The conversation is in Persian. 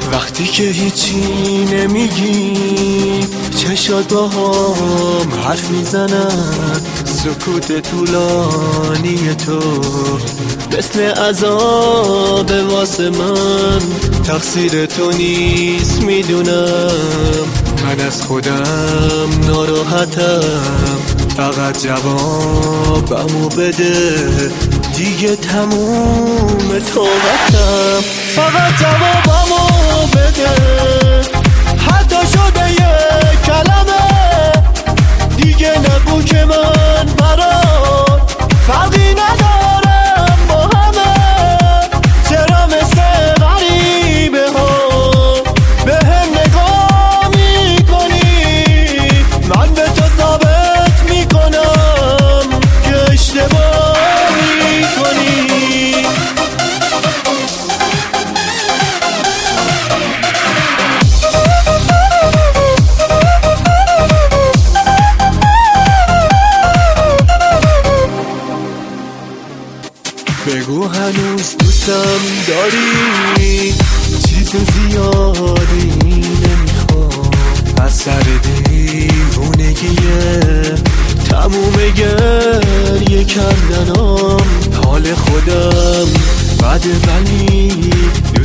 وقتی که هیچی نمیگی چشات با هم حرف میزنن، سکوت طولانی تو مثل عذاب واسه من. تقصیر تو نیست میدونم، من از خودم ناراحتم، فقط جوابمو بده دیگه تموم طاقتم. فقط جوابمو بده، حتی شده یه کلمه دیگه نگو که من برات فرقی ندارم با همه. چرا مثل غریبه ها به هم نگاه میکنی؟ من به تو ثابت میکنم که اشتباه میکنی. بگو هنوز دوستم داری؟ چیز زیادی نمیخوام، از سر دیوونگیه تموم گریه کردنم. حال خودم بده ولی